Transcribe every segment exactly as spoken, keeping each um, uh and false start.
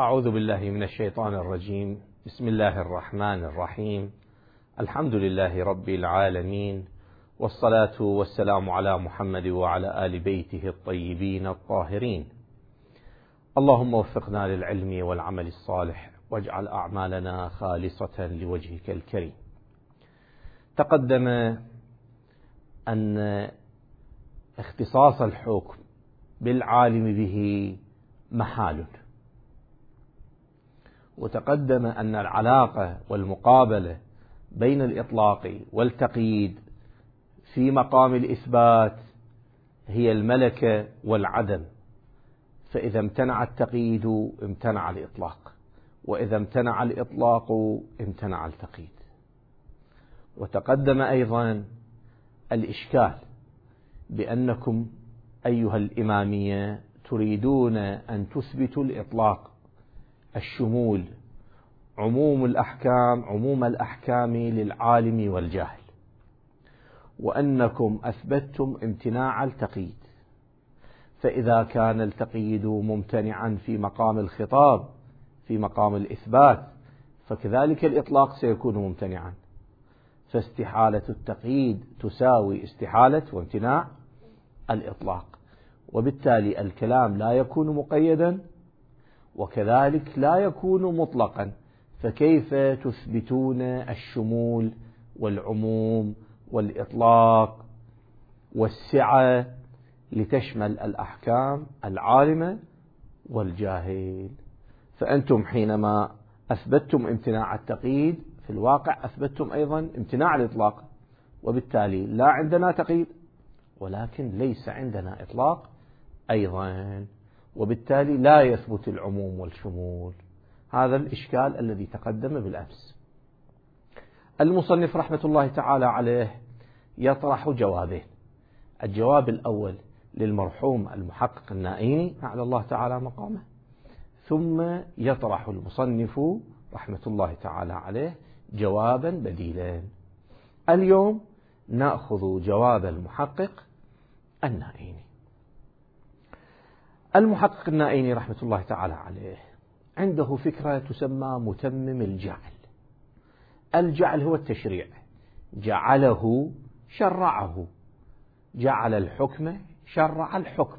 أعوذ بالله من الشيطان الرجيم. بسم الله الرحمن الرحيم. الحمد لله رب العالمين، والصلاة والسلام على محمد وعلى آل بيته الطيبين الطاهرين. اللهم وفقنا للعلم والعمل الصالح، واجعل أعمالنا خالصة لوجهك الكريم. تقدم أن اختصاص الحكم بالعالم به محال، وتقدم أن العلاقة والمقابلة بين الإطلاق والتقييد في مقام الإثبات هي الملكة والعدم، فإذا امتنع التقييد امتنع الإطلاق، وإذا امتنع الإطلاق امتنع التقييد. وتقدم أيضا الإشكال بأنكم أيها الإمامية تريدون أن تثبتوا الإطلاق، الشمول، عموم الأحكام عموم الأحكام للعالم والجاهل، وأنكم أثبتتم امتناع التقييد. فإذا كان التقييد ممتنعا في مقام الخطاب في مقام الإثبات، فكذلك الإطلاق سيكون ممتنعا، فاستحالة التقييد تساوي استحالة وامتناع الإطلاق، وبالتالي الكلام لا يكون مقيدا وكذلك لا يكون مطلقا. فكيف تثبتون الشمول والعموم والإطلاق والسعة لتشمل الأحكام العالمة والجاهل؟ فأنتم حينما أثبتتم امتناع التقييد في الواقع أثبتتم أيضا امتناع الإطلاق، وبالتالي لا عندنا تقييد ولكن ليس عندنا إطلاق أيضا، وبالتالي لا يثبت العموم والشمول. هذا الإشكال الذي تقدم بالأمس. المصنف رحمة الله تعالى عليه يطرح جوابين. الجواب الأول للمرحوم المحقق النائيني على الله تعالى مقامه، ثم يطرح المصنف رحمة الله تعالى عليه جوابا بديلا. اليوم نأخذ جواب المحقق النائيني. المحقق النائيني رحمة الله تعالى عليه عنده فكرة تسمى متمم الجعل. الجعل هو التشريع، جعله شرعه، جعل الحكم شرع الحكم.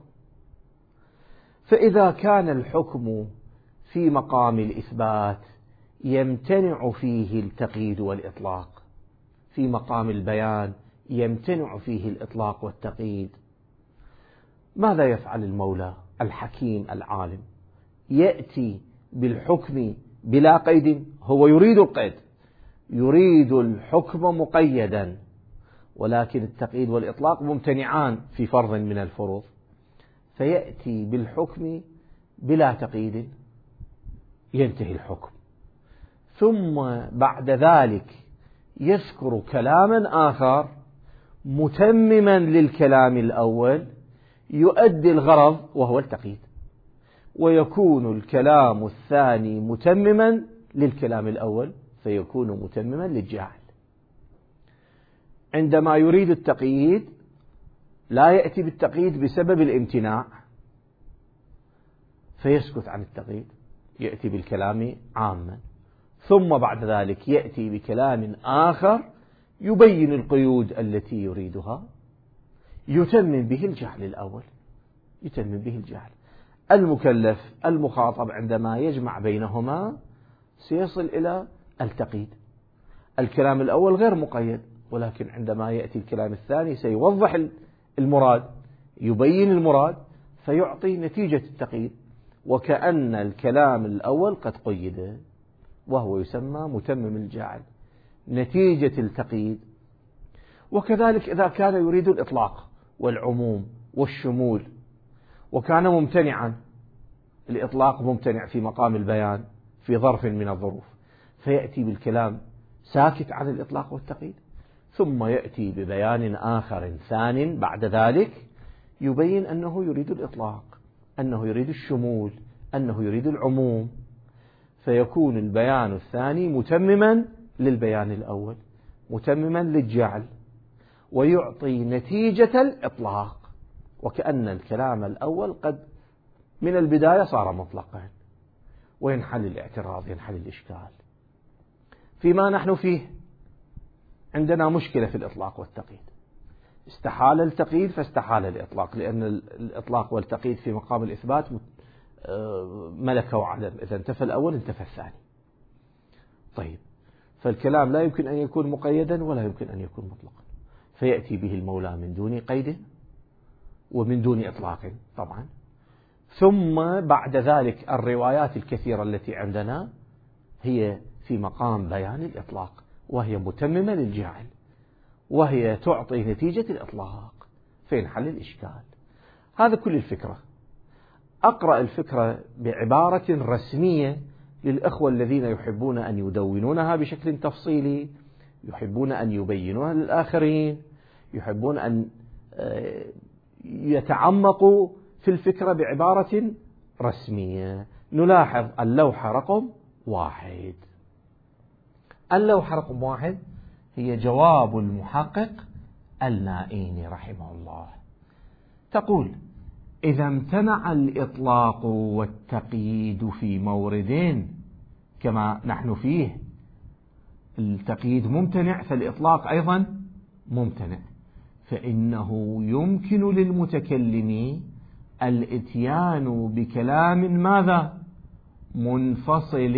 فإذا كان الحكم في مقام الإثبات يمتنع فيه التقييد والإطلاق، في مقام البيان يمتنع فيه الإطلاق والتقييد، ماذا يفعل المولى الحكيم العالم؟ يأتي بالحكم بلا قيد. هو يريد القيد، يريد الحكم مقيدا، ولكن التقييد والإطلاق ممتنعان في فرض من الفروض، فيأتي بالحكم بلا تقييد ينتهي الحكم، ثم بعد ذلك يذكر كلاما آخر متمما للكلام الأول يؤدي الغرض وهو التقييد، ويكون الكلام الثاني متمما للكلام الأول فيكون متمما للجاهل. عندما يريد التقييد لا يأتي بالتقييد بسبب الامتناع فيسكت عن التقييد، يأتي بالكلام عاما، ثم بعد ذلك يأتي بكلام آخر يبين القيود التي يريدها، يتمم به الجهل الأول، يتمم به الجهل. المكلف المخاطب عندما يجمع بينهما سيصل إلى التقييد. الكلام الأول غير مقيد، ولكن عندما يأتي الكلام الثاني سيوضح المراد، يبين المراد، فيعطي نتيجة التقييد، وكأن الكلام الأول قد قيد، وهو يسمى متمم الجعل، نتيجة التقييد. وكذلك إذا كان يريد الإطلاق والعموم والشمول وكان ممتنعا، الإطلاق ممتنع في مقام البيان في ظرف من الظروف، فيأتي بالكلام ساكت عن الإطلاق والتقييد، ثم يأتي ببيان آخر ثان بعد ذلك يبين أنه يريد الإطلاق، أنه يريد الشمول، أنه يريد العموم، فيكون البيان الثاني متمما للبيان الأول، متمما للجعل، ويعطي نتيجة الإطلاق، وكأن الكلام الأول قد من البداية صار مطلقا، وينحل الاعتراض، ينحل الإشكال. فيما نحن فيه عندنا مشكلة في الإطلاق والتقييد، استحال التقييد فاستحال الإطلاق، لأن الإطلاق والتقييد في مقام الإثبات ملكة وعدم، إذا انتفى الأول انتفى الثاني. طيب، فالكلام لا يمكن أن يكون مقيدا ولا يمكن أن يكون مطلقا، فيأتي به المولى من دون قيد ومن دون إطلاق طبعا. ثم بعد ذلك الروايات الكثيرة التي عندنا هي في مقام بيان الإطلاق، وهي متممة للجاعل، وهي تعطي نتيجة الإطلاق، فينحل الإشكال. هذا كل الفكرة. أقرأ الفكرة بعبارة رسمية للأخوة الذين يحبون أن يدونونها بشكل تفصيلي، يحبون أن يبينوها للآخرين، يحبون أن يتعمقوا في الفكرة بعبارة رسمية. نلاحظ اللوحة رقم واحد. اللوحة رقم واحد هي جواب المحقق النائين رحمه الله. تقول: إذا امتنع الإطلاق والتقييد في مورد كما نحن فيه، التقييد ممتنع فالإطلاق أيضا ممتنع، فإنه يمكن للمتكلم الإتيان بكلام ماذا؟ منفصل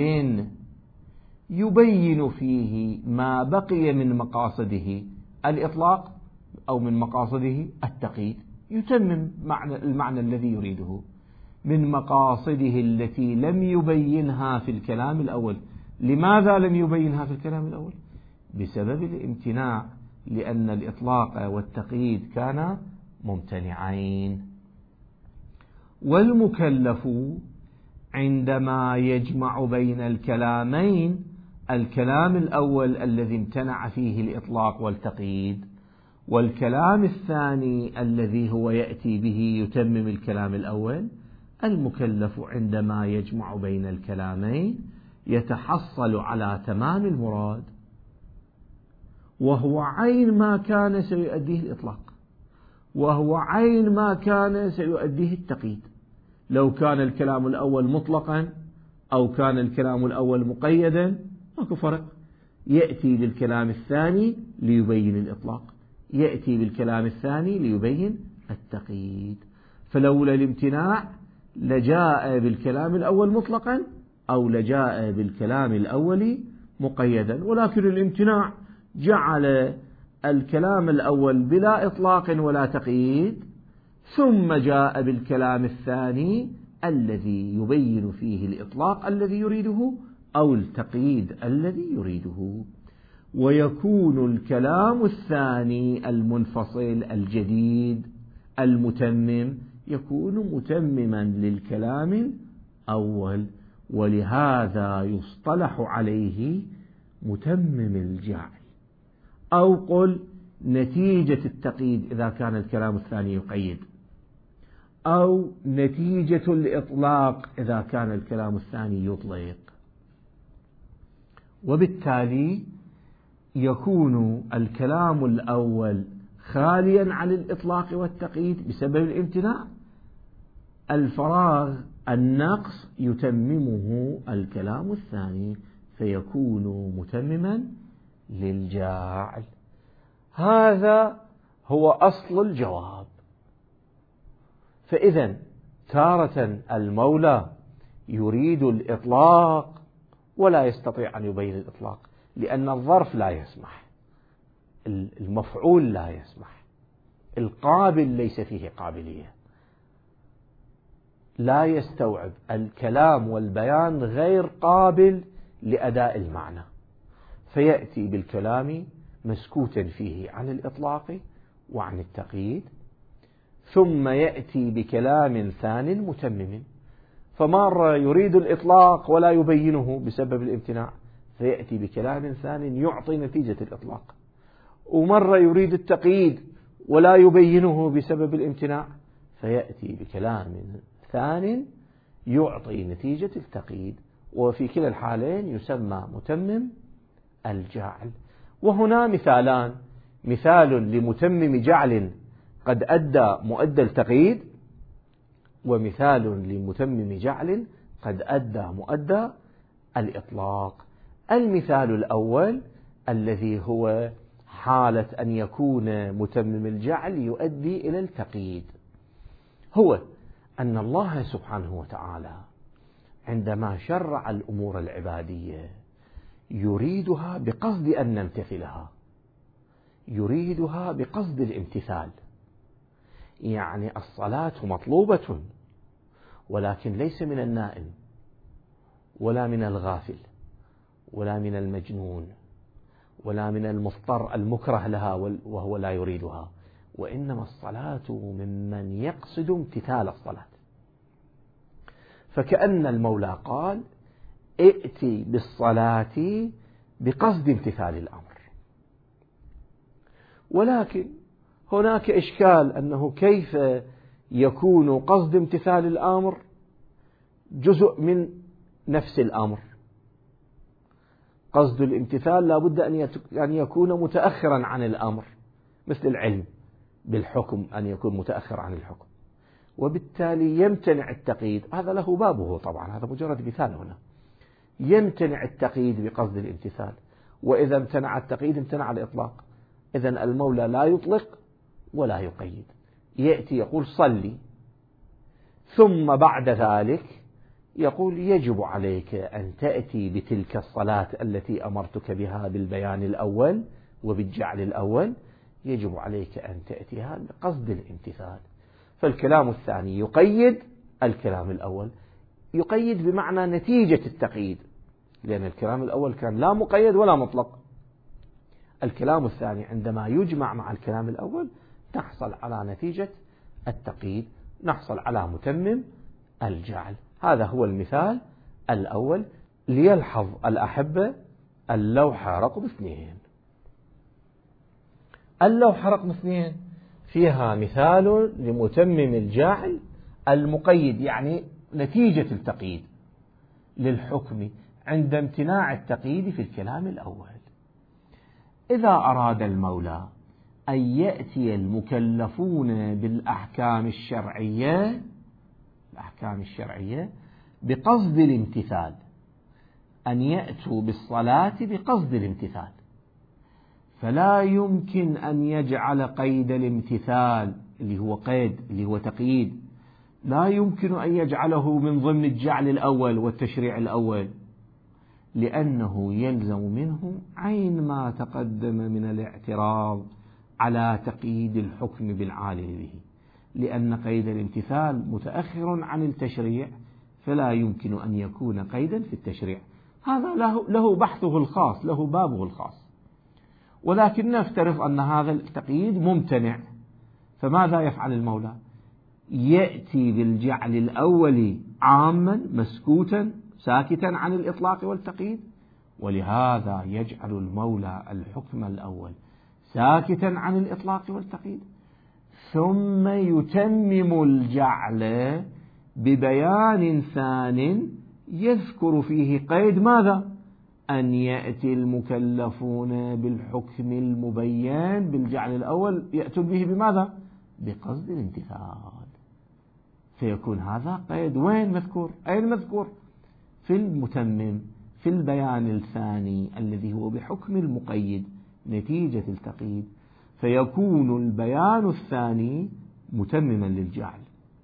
يبين فيه ما بقي من مقاصده الإطلاق أو من مقاصده التقييد، يتمم معنى المعنى الذي يريده من مقاصده التي لم يبينها في الكلام الأول. لماذا لم يبينها في الكلام الأول؟ بسبب الامتناع، لأن الإطلاق والتقييد كانا ممتنعين. والمكلف عندما يجمع بين الكلامين، الكلام الأول الذي امتنع فيه الإطلاق والتقييد، والكلام الثاني الذي هو يأتي به يتمم الكلام الأول، المكلف عندما يجمع بين الكلامين يتحصل على تمام المراد، وهو عين ما كان سيؤديه الإطلاق، وهو عين ما كان سيؤديه التقييد. لو كان الكلام الأول مطلقا أو كان الكلام الأول مقيدا ماكو فرق، يأتي بالكلام الثاني ليبين الإطلاق، يأتي بالكلام الثاني ليبين التقييد. فلولا الامتناع لجاء بالكلام الأول مطلقا أو لجاء بالكلام الأول مقيدا، ولكن الامتناع جعل الكلام الأول بلا إطلاق ولا تقييد، ثم جاء بالكلام الثاني الذي يبين فيه الإطلاق الذي يريده أو التقييد الذي يريده. ويكون الكلام الثاني المنفصل الجديد المتمم يكون متمما للكلام الأول، ولهذا يصطلح عليه متمم الجعل، أو قل نتيجة التقييد إذا كان الكلام الثاني يقيد، أو نتيجة الإطلاق إذا كان الكلام الثاني يطلق. وبالتالي يكون الكلام الأول خاليا عن الإطلاق والتقييد بسبب الامتناع، الفراغ النقص يتممه الكلام الثاني فيكون متمما للجاعل. هذا هو أصل الجواب. فإذا تارة المولى يريد الإطلاق ولا يستطيع أن يبين الإطلاق، لأن الظرف لا يسمح، المفعول لا يسمح، القابل ليس فيه قابلية، لا يستوعب الكلام والبيان، غير قابل لأداء المعنى، فيأتي بالكلام مسكوتا فيه عن الإطلاق وعن التقييد، ثم يأتي بكلام ثان متمم، فمرة يريد الإطلاق ولا يبينه بسبب الامتناع فيأتي بكلام ثان يعطي نتيجة الإطلاق، ومرة يريد التقييد ولا يبينه بسبب الامتناع فيأتي بكلام ثان يعطي نتيجة التقييد، وفي كلا الحالين يسمى متمم الجعل. وهنا مثالان: مثال لمتمم جعل قد أدى مؤدى التقييد، ومثال لمتمم جعل قد أدى مؤدى الإطلاق. المثال الأول الذي هو حالة أن يكون متمم الجعل يؤدي إلى التقييد، هو أن الله سبحانه وتعالى عندما شرع الأمور العبادية يريدها بقصد أن نمتثلها، يريدها بقصد الامتثال. يعني الصلاة مطلوبة، ولكن ليس من النائم ولا من الغافل ولا من المجنون ولا من المضطر المكره لها وهو لا يريدها، وإنما الصلاة ممن يقصد امتثال الصلاة. فكأن المولى قال ائتي بالصلاة بقصد امتثال الأمر. ولكن هناك إشكال أنه كيف يكون قصد امتثال الأمر جزء من نفس الأمر؟ قصد الامتثال لا بد أن يكون متأخرا عن الأمر، مثل العلم بالحكم أن يكون متأخر عن الحكم، وبالتالي يمتنع التقييد. هذا له بابه طبعا، هذا مجرد مثال هنا. يمتنع التقييد بقصد الامتثال، وإذا امتنع التقييد امتنع الإطلاق. إذن المولى لا يطلق ولا يقيد، يأتي يقول صلي، ثم بعد ذلك يقول يجب عليك أن تأتي بتلك الصلاة التي أمرتك بها بالبيان الأول وبالجعل الأول، يجب عليك أن تأتيها بقصد الامتثال. فالكلام الثاني يقيد الكلام الأول، يقيد بمعنى نتيجة التقييد، لأن الكلام الأول كان لا مقيد ولا مطلق. الكلام الثاني عندما يجمع مع الكلام الأول نحصل على نتيجة التقييد، نحصل على متمم الجعل. هذا هو المثال الأول. ليلحظ الأحبة اللوحة رقم اثنين. اللوحة رقم اثنين فيها مثال لمتمم الجعل المقيد، يعني نتيجة التقييد للحكم عند امتناع التقييد في الكلام الأول. إذا أراد المولى أن يأتي المكلفون بالأحكام الشرعية الأحكام الشرعية بقصد الامتثال، أن يأتوا بالصلاة بقصد الامتثال، فلا يمكن أن يجعل قيد الامتثال اللي هو قيد اللي هو تقييد، لا يمكن أن يجعله من ضمن الجعل الأول والتشريع الأول، لأنه يلزم منه عين ما تقدم من الاعتراض على تقييد الحكم بالعالم به، لأن قيد الامتثال متأخر عن التشريع، فلا يمكن أن يكون قيدا في التشريع. هذا له, له بحثه الخاص، له بابه الخاص. ولكن نفترض أن هذا التقييد ممتنع، فماذا يفعل المولى؟ يأتي بالجعل الأول عاما مسكوتا ساكتا عن الإطلاق والتقييد، ولهذا يجعل المولى الحكم الأول ساكتا عن الإطلاق والتقييد، ثم يتمم الجعل ببيان ثان يذكر فيه قيد ماذا؟ أن يأتي المكلفون بالحكم المبين بالجعل الأول يأتون به بماذا؟ بقصد الامتثال. فيكون هذا قيد وين مذكور؟ أين مذكور؟ في المتمم، في البيان الثاني الذي هو بحكم المقيد نتيجة التقييد، فيكون البيان الثاني متمما للجعل.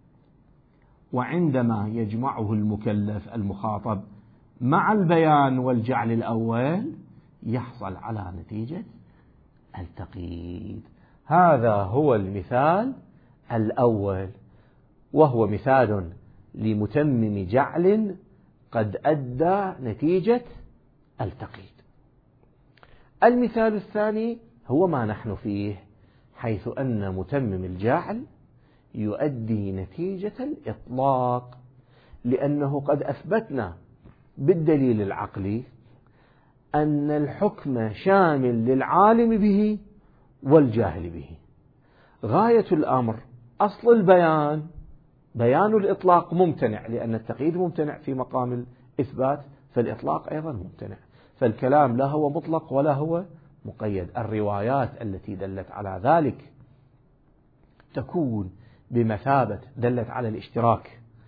وعندما يجمعه المكلف المخاطب مع البيان والجعل الأول يحصل على نتيجة التقييد. هذا هو المثال الأول، وهو مثال لمتمم جعل قد أدى نتيجة التقييد. المثال الثاني هو ما نحن فيه، حيث أن متمم الجعل يؤدي نتيجة الإطلاق، لأنه قد أثبتنا بالدليل العقلي أن الحكم شامل للعالم به والجاهل به. غاية الأمر أصل البيان بيان الإطلاق ممتنع، لأن التقييد ممتنع في مقام الإثبات، فالإطلاق أيضا ممتنع، فالكلام لا هو مطلق ولا هو مقيد. الروايات التي دلت على ذلك تكون بمثابة دلت على الاشتراك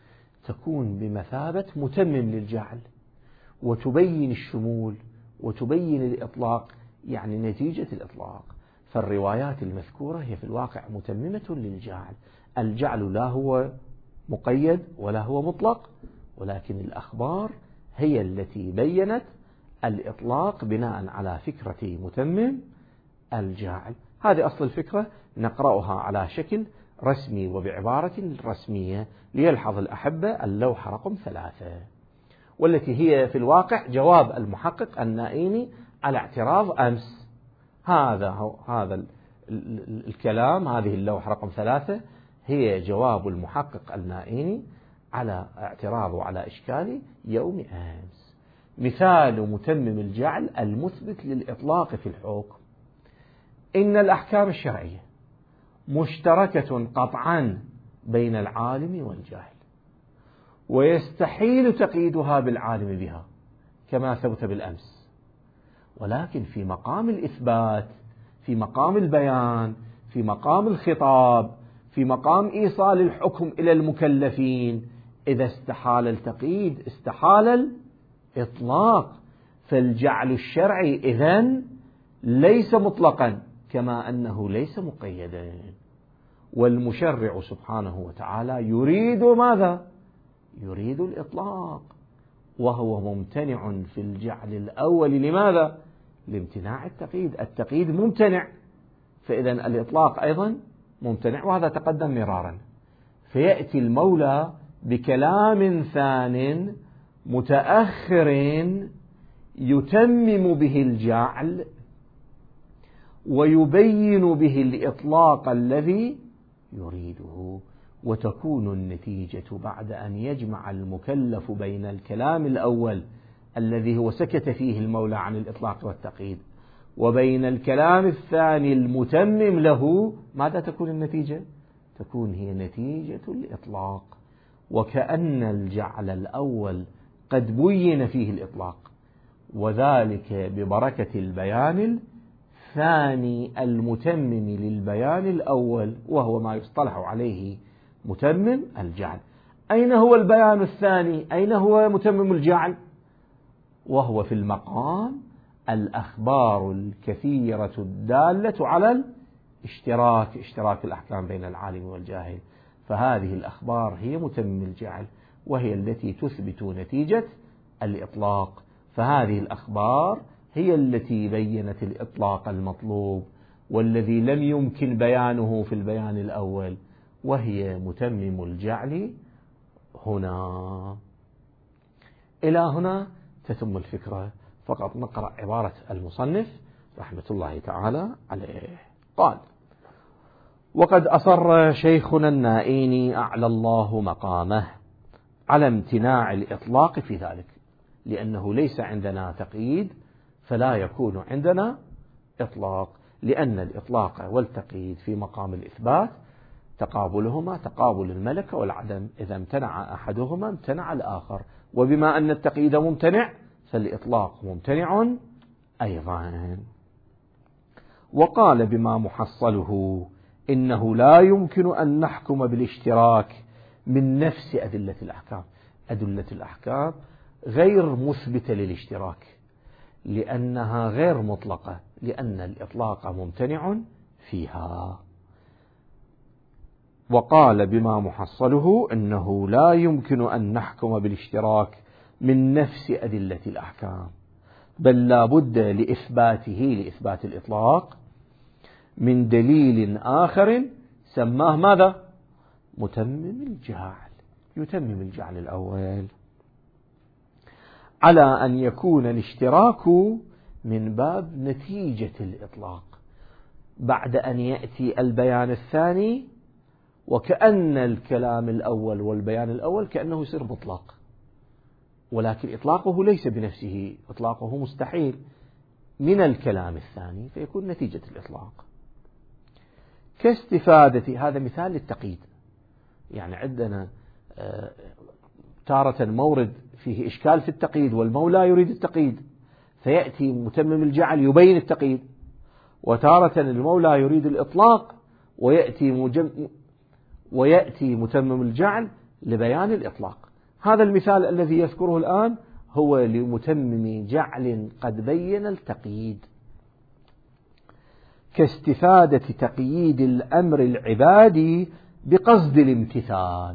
تكون بمثابة متمم للجعل، وتبين الشمول وتبين الإطلاق، يعني نتيجة الإطلاق. فالروايات المذكورة هي في الواقع متممة للجعل. الجعل لا هو مقيد ولا هو مطلق، ولكن الأخبار هي التي بينت الإطلاق بناء على فكرة متمم الجاعل. هذه أصل الفكرة، نقرأها على شكل رسمي وبعبارة رسمية ليلحظ الأحبة اللوحة رقم ثلاثة، والتي هي في الواقع جواب المحقق النائيني على اعتراض أمس. هذا هو هذا الكلام، هذه اللوحة رقم ثلاثة هي جواب المحقق النائيني على اعتراض وعلى إشكال يوم أمس. مثال متمم الجعل المثبت للإطلاق في الحكم: إن الأحكام الشرعية مشتركة قطعا بين العالم والجاهل، ويستحيل تقييدها بالعالم بها كما ثبت بالأمس، ولكن في مقام الإثبات، في مقام البيان، في مقام الخطاب، في مقام إيصال الحكم إلى المكلفين، إذا استحال التقييد استحال الإطلاق. فالجعل الشرعي إذن ليس مطلقا كما أنه ليس مقيدا، والمشرع سبحانه وتعالى يريد ماذا؟ يريد الإطلاق، وهو ممتنع في الجعل الأول. لماذا؟ لامتناع التقييد. التقييد ممتنع، فإذا الإطلاق أيضا ممتنع، وهذا تقدم مرارا. فيأتي المولى بكلام ثان متأخر يتمم به الجعل ويبين به الإطلاق الذي يريده، وتكون النتيجة بعد أن يجمع المكلف بين الكلام الأول الذي هو سكت فيه المولى عن الإطلاق والتقييد وبين الكلام الثاني المتمم له، ماذا تكون النتيجة؟ تكون هي نتيجة الإطلاق، وكأن الجعل الأول قد بين فيه الإطلاق، وذلك ببركة البيان الثاني المتمم للبيان الأول، وهو ما يصطلح عليه متمم الجعل. أين هو البيان الثاني؟ أين هو متمم الجعل؟ وهو في المقام الأخبار الكثيرة الدالة على الاشتراك، اشتراك الأحكام بين العالم والجاهل. فهذه الأخبار هي متمم الجعل، وهي التي تثبت نتيجة الإطلاق. فهذه الأخبار هي التي بينت الإطلاق المطلوب والذي لم يمكن بيانه في البيان الأول، وهي متمم الجعل هنا. إلى هنا تتم الفكرة، فقط نقرأ عبارة المصنف رحمة الله تعالى عليه. قال: وقد أصر شيخنا النائيني أعلى الله مقامه على امتناع الإطلاق في ذلك، لأنه ليس عندنا تقييد فلا يكون عندنا إطلاق، لأن الإطلاق والتقييد في مقام الإثبات تقابلهما تقابل الملكة والعدم، إذا امتنع أحدهما امتنع الآخر، وبما أن التقييد ممتنع فالإطلاق ممتنع أيضا. وقال بما محصله: إنه لا يمكن أن نحكم بالاشتراك من نفس أدلة الأحكام. أدلة الأحكام غير مثبتة للاشتراك لأنها غير مطلقة، لأن الإطلاق ممتنع فيها. وقال بما محصله: إنه لا يمكن أن نحكم بالاشتراك من نفس أدلة الأحكام، بل لا بد لإثباته، لإثبات الإطلاق، من دليل آخر سماه ماذا؟ متمم الجعل، يتمم الجعل الأول، على أن يكون الاشتراك من باب نتيجة الإطلاق بعد أن يأتي البيان الثاني، وكأن الكلام الأول والبيان الأول كأنه يصير مطلق، ولكن إطلاقه ليس بنفسه، إطلاقه مستحيل من الكلام الثاني، فيكون نتيجة الإطلاق. كاستفادة، هذا مثال للتقييد، يعني عندنا تارة مورد فيه إشكال في التقييد والمولى يريد التقييد فيأتي متمم الجعل يبين التقييد، وتارة المولى يريد الإطلاق ويأتي, مجم ويأتي متمم الجعل لبيان الإطلاق. هذا المثال الذي يذكره الآن هو لمتمم جعل قد بين التقييد، كاستفادة تقييد الأمر العبادي بقصد الامتثال.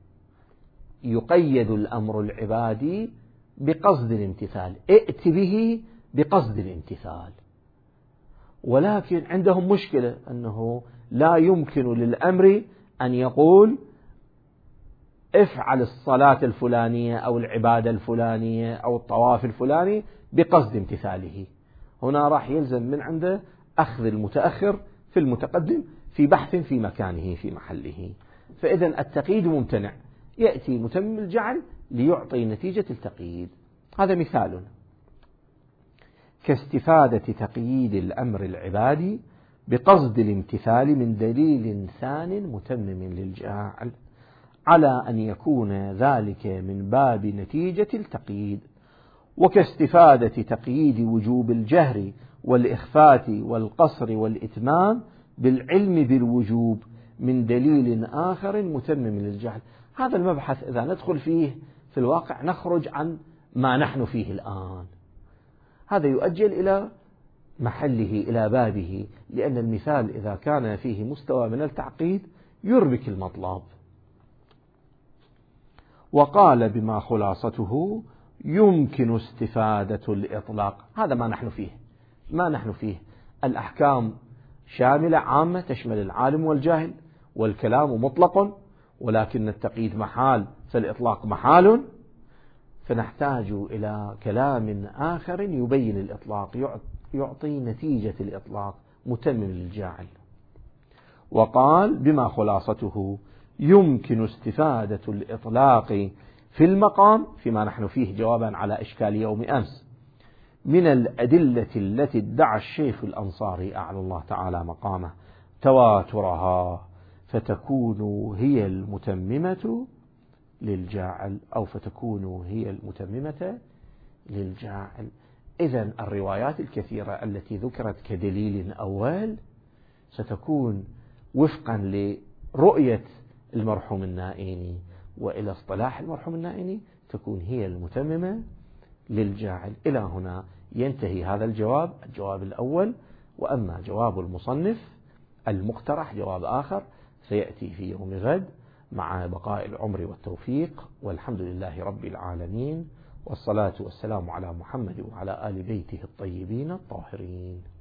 يقيد الأمر العبادي بقصد الامتثال، ائت به بقصد الامتثال. ولكن عندهم مشكلة أنه لا يمكن للأمر أن يقول افعل الصلاة الفلانية أو العبادة الفلانية أو الطواف الفلاني بقصد امتثاله. هنا راح يلزم من عنده أخذ المتأخر في المتقدم في بحث في مكانه في محله. فإذا التقييد ممتنع، يأتي متمم الجعل ليعطي نتيجة التقييد. هذا مثال. كاستفادة تقييد الأمر العبادي بقصد الامتثال من دليل ثان متمم للجعل، على أن يكون ذلك من باب نتيجة التقييد. وكاستفادة تقييد وجوب الجهر والإخفات والقصر والإتمام بالعلم بالوجوب من دليل آخر متمم للجعل. هذا المبحث إذا ندخل فيه في الواقع نخرج عن ما نحن فيه الآن. هذا يؤجل إلى محله إلى بابه، لأن المثال إذا كان فيه مستوى من التعقيد يربك المطلب. وقال بما خلاصته يمكن استفادة الإطلاق. هذا ما نحن فيه، ما نحن فيه الأحكام شاملة عامة تشمل العالم والجاهل، والكلام مطلق، ولكن التقييد محال فالإطلاق محال. فنحتاج إلى كلام آخر يبين الإطلاق، يعطي نتيجة الإطلاق متمم للجاعل. وقال بما خلاصته يمكن استفادة الإطلاق في المقام فيما نحن فيه جوابا على إشكال يوم أمس من الأدلة التي ادعى الشيخ الأنصاري أعلى الله تعالى مقامه تواترها، فتكون هي المتممة للجاعل، أو فتكون هي المتممة للجاعل. إذن الروايات الكثيرة التي ذكرت كدليل أول ستكون وفقا لرؤية المرحوم النائيني وإلى اصطلاح المرحوم النائيني تكون هي المتممة للجاعل. إلى هنا ينتهي هذا الجواب، الجواب الأول. وأما جواب المصنف المقترح جواب آخر سيأتي في يوم غد مع بقاء العمر والتوفيق، والحمد لله رب العالمين، والصلاة والسلام على محمد وعلى آل بيته الطيبين الطاهرين.